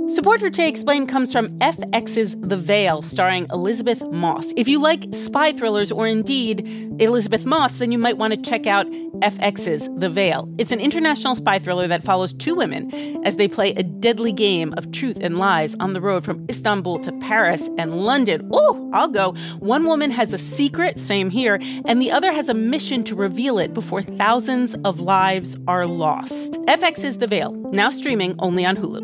Support for Jay Explained comes from FX's The Veil, starring Elizabeth Moss. If you like spy thrillers or indeed Elizabeth Moss, then you might want to check out FX's The Veil. It's an international spy thriller that follows two women as they play a deadly game of truth and lies on the road from Istanbul to Paris and London. Oh, I'll go. One woman has a secret, same here, and the other has a mission to reveal it before thousands of lives are lost. FX's The Veil, now streaming only on Hulu.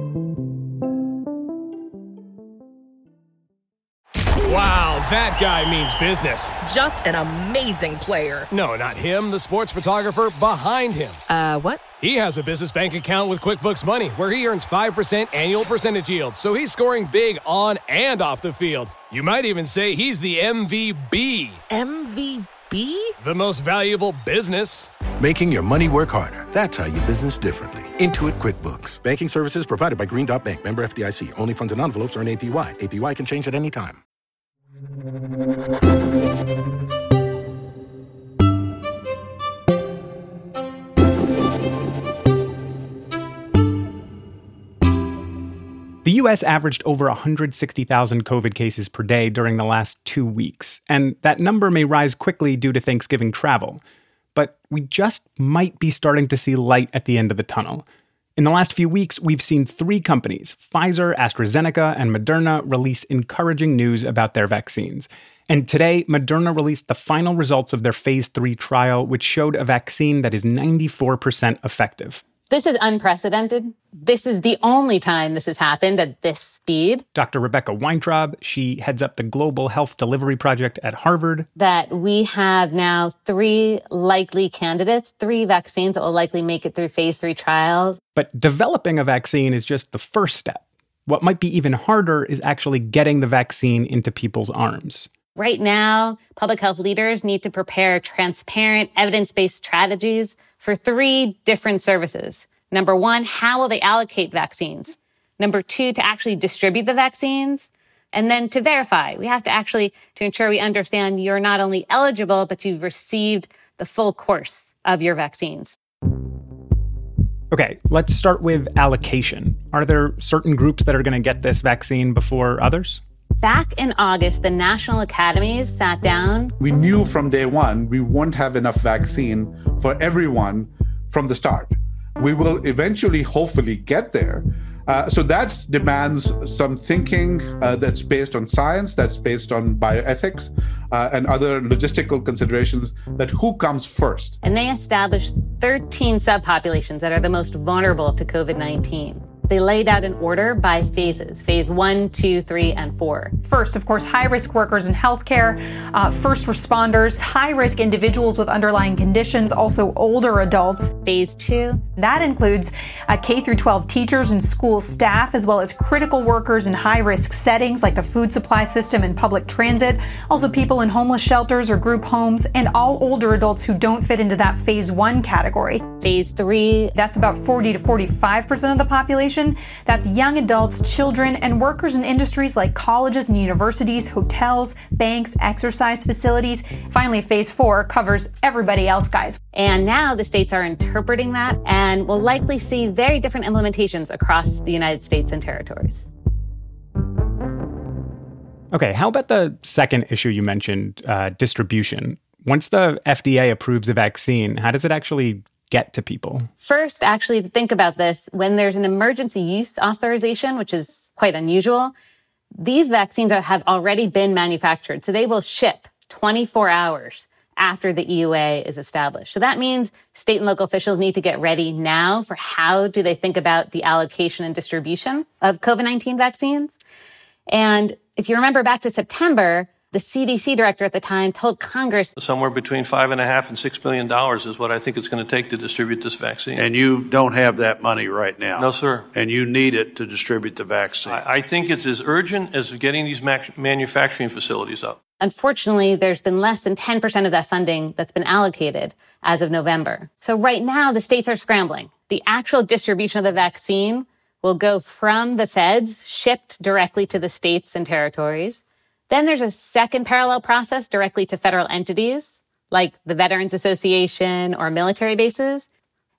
Wow, that guy means business. Just an amazing player. No, not him, the sports photographer behind him. What? He has a business bank account with QuickBooks Money where he earns 5% annual percentage yield, so he's scoring big on and off the field. You might even say he's the MVB. MVB? The most valuable business. Making your money work harder. That's how you business differently. Intuit QuickBooks. Banking services provided by Green Dot Bank. Member FDIC. Only funds and envelopes earn APY. APY can change at any time. The U.S. averaged over 160,000 COVID cases per day during the last 2 weeks, and that number may rise quickly due to Thanksgiving travel. But we just might be starting to see light at the end of the tunnel. In the last few weeks, we've seen 3 companies, Pfizer, AstraZeneca, and Moderna, release encouraging news about their vaccines. And today, Moderna released the final results of their phase 3 trial, which showed a vaccine that is 94% effective. This is unprecedented. This is the only time this has happened at this speed. Dr. Rebecca Weintraub, she heads up the Global Health Delivery Project at Harvard. That we have now 3 likely candidates, 3 vaccines that will likely make it through phase 3 trials. But developing a vaccine is just the first step. What might be even harder is actually getting the vaccine into people's arms. Right now, public health leaders need to prepare transparent, evidence-based strategies for 3 different services. Number 1, how will they allocate vaccines? Number 2, to actually distribute the vaccines. And then to verify. We have to ensure we understand you're not only eligible, but you've received the full course of your vaccines. Okay, let's start with allocation. Are there certain groups that are going to get this vaccine before others? Back in August, the national academies sat down. We knew from day one we won't have enough vaccine for everyone from the start. We will eventually, hopefully, get there. So that demands some thinking that's based on science, that's based on bioethics, and other logistical considerations, that who comes first. And they established 13 subpopulations that are the most vulnerable to COVID-19. They laid out an order by phases, phase 1, 2, 3, and 4. First, of course, high-risk workers in healthcare, first responders, high-risk individuals with underlying conditions, also older adults. Phase 2. That includes K through 12 teachers and school staff, as well as critical workers in high-risk settings like the food supply system and public transit, also people in homeless shelters or group homes, and all older adults who don't fit into that phase 1 category. Phase 3. That's about 40 to 45% of the population. That's young adults, children, and workers in industries like colleges and universities, hotels, banks, exercise facilities. Finally, phase 4 covers everybody else, guys. And now the states are interpreting that and will likely see very different implementations across the United States and territories. Okay, how about the second issue you mentioned, distribution? Once the FDA approves a vaccine, how does it actually get to people? First, actually, to think about this, when there's an emergency use authorization, which is quite unusual, these vaccines have already been manufactured. So they will ship 24 hours after the EUA is established. So that means state and local officials need to get ready now for how do they think about the allocation and distribution of COVID-19 vaccines. And if you remember back to September, the CDC director at the time told Congress somewhere between $5.5 and $6 billion is what I think it's going to take to distribute this vaccine. And you don't have that money right now? No, sir. And you need it to distribute the vaccine? I think it's as urgent as getting these manufacturing facilities up. Unfortunately, there's been less than 10% of that funding that's been allocated as of November. So right now, the states are scrambling. The actual distribution of the vaccine will go from the feds, shipped directly to the states and territories. Then there's a second parallel process directly to federal entities, like the Veterans Association or military bases.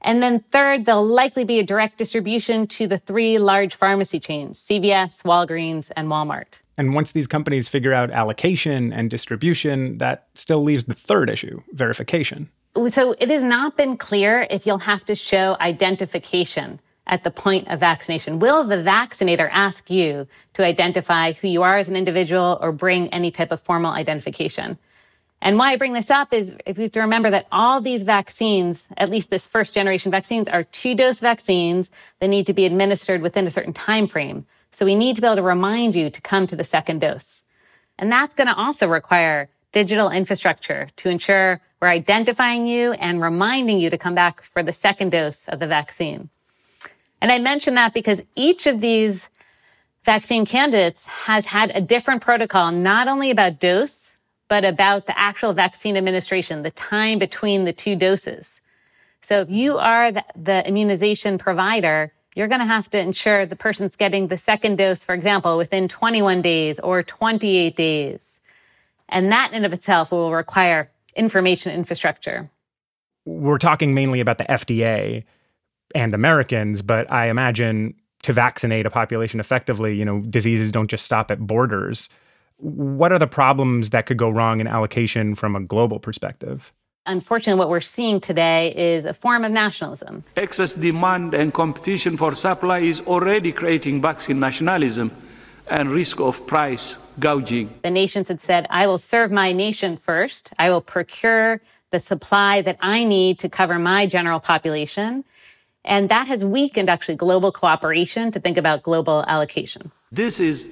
And then third, there'll likely be a direct distribution to the 3 large pharmacy chains, CVS, Walgreens, and Walmart. And once these companies figure out allocation and distribution, that still leaves the third issue, verification. So it has not been clear if you'll have to show identification at the point of vaccination. Will the vaccinator ask you to identify who you are as an individual or bring any type of formal identification? And why I bring this up is if we have to remember that all these vaccines, at least this first generation vaccines, are 2-dose vaccines that need to be administered within a certain time frame. So we need to be able to remind you to come to the second dose. And that's going to also require digital infrastructure to ensure we're identifying you and reminding you to come back for the second dose of the vaccine. And I mention that because each of these vaccine candidates has had a different protocol, not only about dose, but about the actual vaccine administration, the time between the 2 doses. So if you are the immunization provider, you're going to have to ensure the person's getting the second dose, for example, within 21 days or 28 days. And that in and of itself will require information infrastructure. We're talking mainly about the FDA and Americans, but I imagine to vaccinate a population effectively, diseases don't just stop at borders. What are the problems that could go wrong in allocation from a global perspective? Unfortunately, what we're seeing today is a form of nationalism. Excess demand and competition for supply is already creating vaccine nationalism and risk of price gouging. The nations had said, I will serve my nation first. I will procure the supply that I need to cover my general population. And that has weakened actually global cooperation to think about global allocation. This is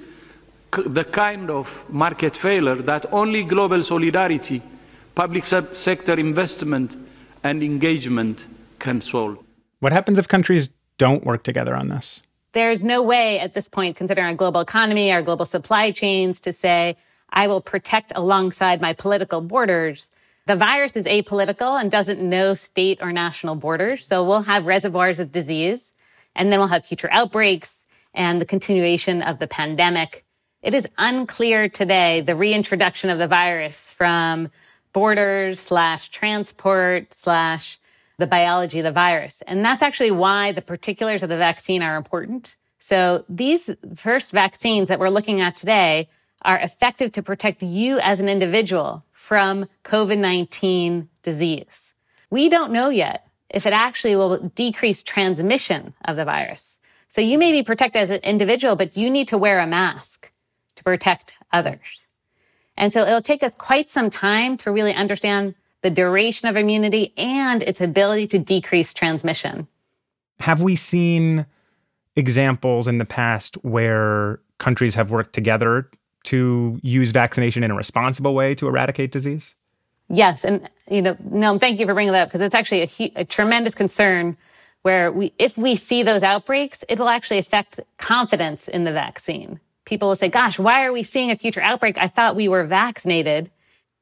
the kind of market failure that only global solidarity, public sector investment, and engagement can solve. What happens if countries don't work together on this? There's no way at this point, considering our global economy, our global supply chains, to say, I will protect alongside my political borders. The virus is apolitical and doesn't know state or national borders. So we'll have reservoirs of disease, and then we'll have future outbreaks and the continuation of the pandemic. It is unclear today the reintroduction of the virus from borders / transport / the biology of the virus. And that's actually why the particulars of the vaccine are important. So these first vaccines that we're looking at today are effective to protect you as an individual from COVID-19 disease. We don't know yet if it actually will decrease transmission of the virus. So you may be protected as an individual, but you need to wear a mask to protect others. And so it'll take us quite some time to really understand the duration of immunity and its ability to decrease transmission. Have we seen examples in the past where countries have worked together to use vaccination in a responsible way to eradicate disease? Yes. And, Noam, thank you for bringing that up because it's actually a tremendous concern where if we see those outbreaks, it will actually affect confidence in the vaccine. People will say, gosh, why are we seeing a future outbreak? I thought we were vaccinated.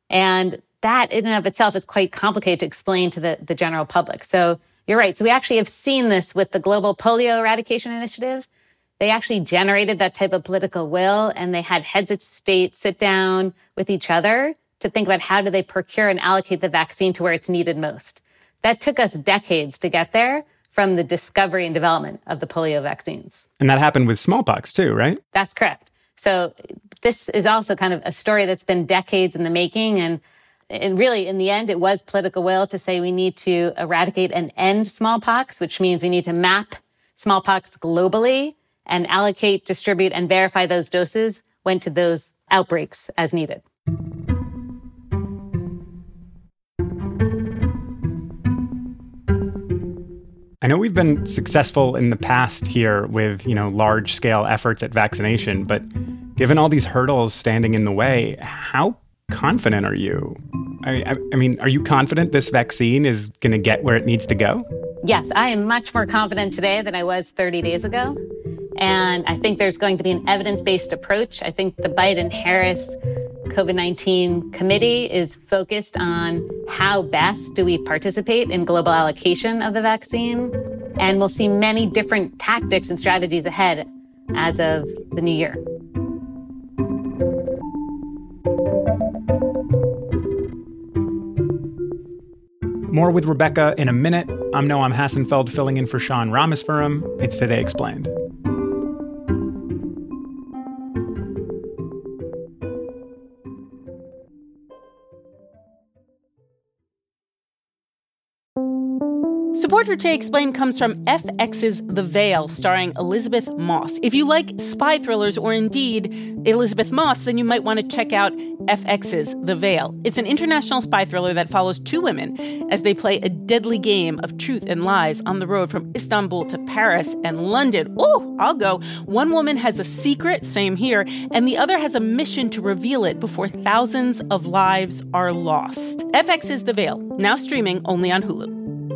And that in and of itself is quite complicated to explain to the general public. So you're right. So we actually have seen this with the Global Polio Eradication Initiative. They actually generated that type of political will, and they had heads of state sit down with each other to think about how do they procure and allocate the vaccine to where it's needed most. That took us decades to get there from the discovery and development of the polio vaccines. And that happened with smallpox too, right? That's correct. So this is also kind of a story that's been decades in the making. And really, in the end, it was political will to say we need to eradicate and end smallpox, which means we need to map smallpox globally and allocate, distribute, and verify those doses went to those outbreaks as needed. I know we've been successful in the past here with, large-scale efforts at vaccination, but given all these hurdles standing in the way, how confident are you? I mean, are you confident this vaccine is going to get where it needs to go? Yes, I am much more confident today than I was 30 days ago. And I think there's going to be an evidence-based approach. I think the Biden-Harris COVID-19 committee is focused on how best do we participate in global allocation of the vaccine. And we'll see many different tactics and strategies ahead as of the new year. More with Rebecca in a minute. I'm Noam Hassenfeld filling in for Sean Rameswaram. It's Today Explained. Support for Today Explained comes from FX's The Veil, starring Elizabeth Moss. If you like spy thrillers or indeed Elizabeth Moss, then you might want to check out FX's The Veil. It's an international spy thriller that follows two women as they play a deadly game of truth and lies on the road from Istanbul to Paris and London. Oh, I'll go. One woman has a secret, same here, and the other has a mission to reveal it before thousands of lives are lost. FX's The Veil, now streaming only on Hulu.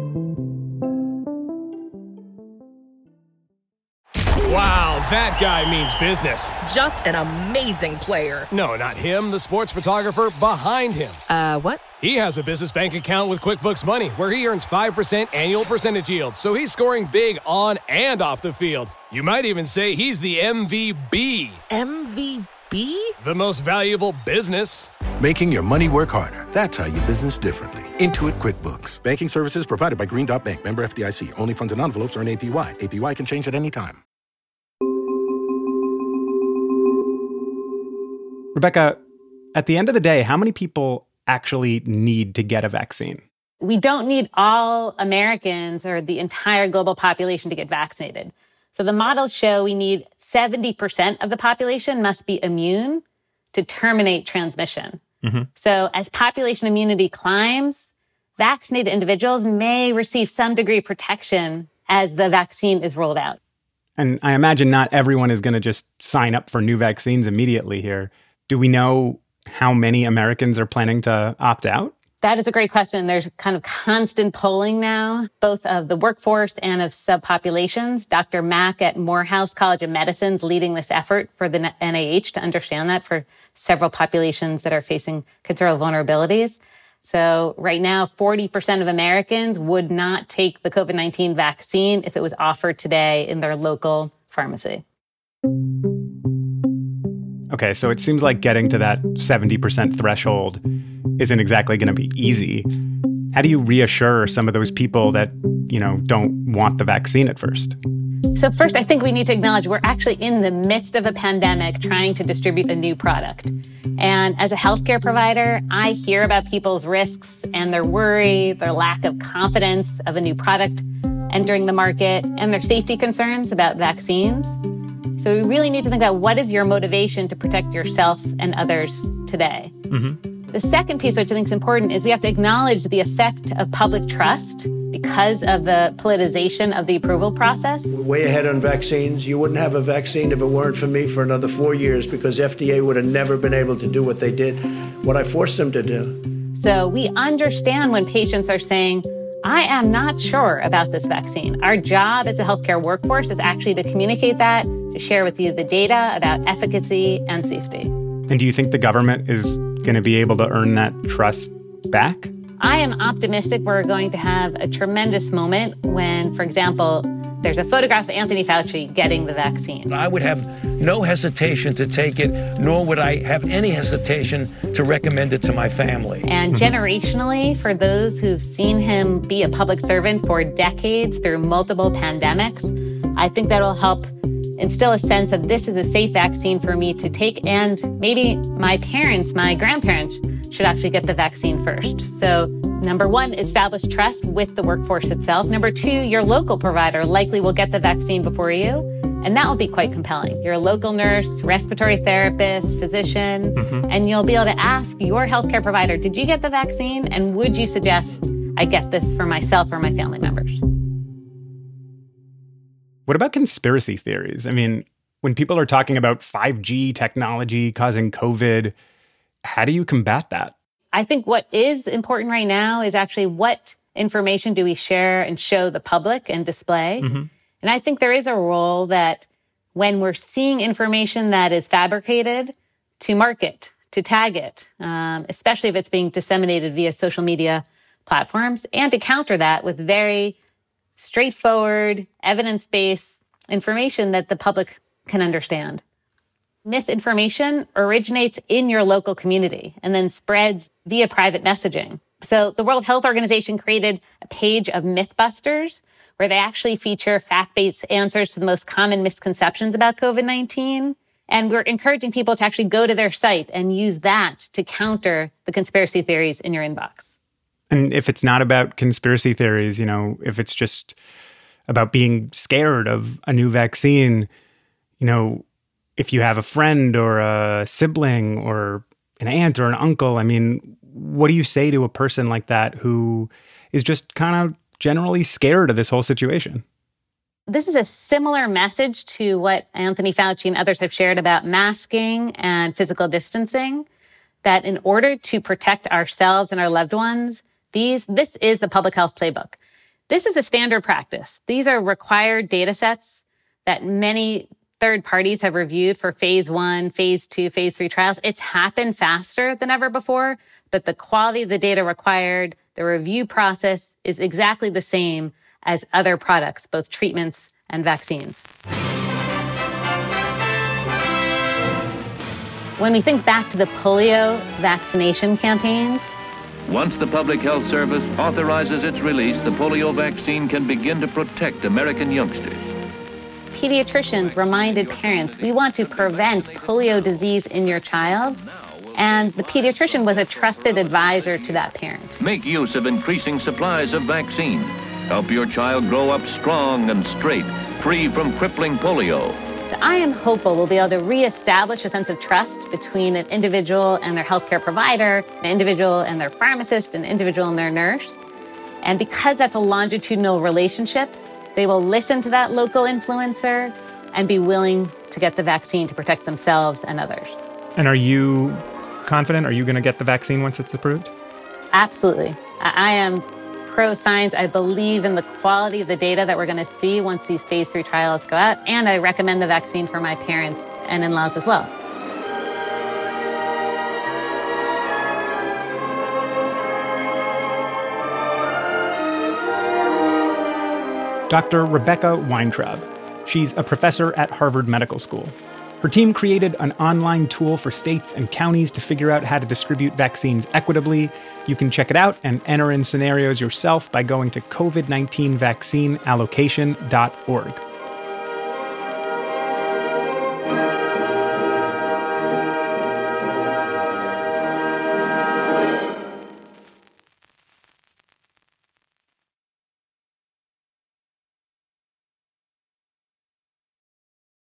Wow, that guy means business. Just an amazing player. No, not him, the sports photographer behind him. What? He has a business bank account with QuickBooks Money where he earns 5% annual percentage yield, so he's scoring big on and off the field. You might even say he's the MVB. MVB? The most valuable business. Making your money work harder. That's how you business differently. Intuit QuickBooks. Banking services provided by Green Dot Bank. Member FDIC. Only funds and envelopes earn APY. APY can change at any time. Rebecca, at the end of the day, how many people actually need to get a vaccine? We don't need all Americans or the entire global population to get vaccinated. So the models show we need 70% of the population must be immune to terminate transmission. Mm-hmm. So as population immunity climbs, vaccinated individuals may receive some degree of protection as the vaccine is rolled out. And I imagine not everyone is going to just sign up for new vaccines immediately here. Do we know how many Americans are planning to opt out? That is a great question. There's kind of constant polling now, both of the workforce and of subpopulations. Dr. Mack at Morehouse College of Medicine is leading this effort for the NIH to understand that for several populations that are facing considerable vulnerabilities. So right now, 40% of Americans would not take the COVID-19 vaccine if it was offered today in their local pharmacy. Okay, so it seems like getting to that 70% threshold isn't exactly going to be easy. How do you reassure some of those people that, don't want the vaccine at first? So first, I think we need to acknowledge we're actually in the midst of a pandemic trying to distribute a new product. And as a healthcare provider, I hear about people's risks and their worry, their lack of confidence of a new product entering the market, and their safety concerns about vaccines. So we really need to think about what is your motivation to protect yourself and others today. Mm-hmm. The second piece, which I think is important, is we have to acknowledge the effect of public trust because of the politicization of the approval process. We're way ahead on vaccines. You wouldn't have a vaccine if it weren't for me for another 4 years because FDA would have never been able to do what they did, what I forced them to do. So we understand when patients are saying, I am not sure about this vaccine. Our job as a healthcare workforce is actually to communicate that, to share with you the data about efficacy and safety. And do you think the government is going to be able to earn that trust back? I am optimistic we're going to have a tremendous moment when, for example, there's a photograph of Anthony Fauci getting the vaccine. I would have no hesitation to take it, nor would I have any hesitation to recommend it to my family. And generationally, for those who've seen him be a public servant for decades through multiple pandemics, I think that'll help instill a sense of this is a safe vaccine for me to take, and maybe my parents, my grandparents should actually get the vaccine first. So number one, establish trust with the workforce itself. Number two, your local provider likely will get the vaccine before you, and that will be quite compelling. Your local nurse, respiratory therapist, physician, and you'll be able to ask your healthcare provider, did you get the vaccine? And would you suggest I get this for myself or my family members? What about conspiracy theories? I mean, when people are talking about 5G technology causing COVID, how do you combat that? I think what is important right now is actually what information do we share and show the public and display. And I think there is a role that when we're seeing information that is fabricated, to market, to tag it, especially if it's being disseminated via social media platforms, and to counter that with very straightforward, evidence-based information that the public can understand. Misinformation originates in your local community and then spreads via private messaging. So the World Health Organization created a page of Mythbusters where they actually feature fact-based answers to the most common misconceptions about COVID-19. And we're encouraging people to actually go to their site and use that to counter the conspiracy theories in your inbox. And if it's not about conspiracy theories, if it's just about being scared of a new vaccine, if you have a friend or a sibling or an aunt or an uncle, what do you say to a person like that who is just kind of generally scared of this whole situation? This is a similar message to what Anthony Fauci and others have shared about masking and physical distancing, that in order to protect ourselves and our loved ones, this is the public health playbook. This is a standard practice. These are required data sets that many third parties have reviewed for phase 1, phase 2, phase 3 trials. It's happened faster than ever before, but the quality of the data required, the review process is exactly the same as other products, both treatments and vaccines. When we think back to the polio vaccination campaigns, once the Public Health Service authorizes its release, the polio vaccine can begin to protect American youngsters. Pediatricians reminded parents, we want to prevent polio disease in your child. And the pediatrician was a trusted advisor to that parent. Make use of increasing supplies of vaccine. Help your child grow up strong and straight, free from crippling polio. So I am hopeful we'll be able to reestablish a sense of trust between an individual and their healthcare provider, an individual and their pharmacist, an individual and their nurse. And because that's a longitudinal relationship, they will listen to that local influencer and be willing to get the vaccine to protect themselves and others. And are you confident? Are you going to get the vaccine once it's approved? Absolutely. I am pro-science. I believe in the quality of the data that we're going to see once these phase 3 trials go out. And I recommend the vaccine for my parents and in-laws as well. Dr. Rebecca Weintraub. She's a professor at Harvard Medical School. Her team created an online tool for states and counties to figure out how to distribute vaccines equitably. You can check it out and enter in scenarios yourself by going to COVID-19vaccineallocation.org.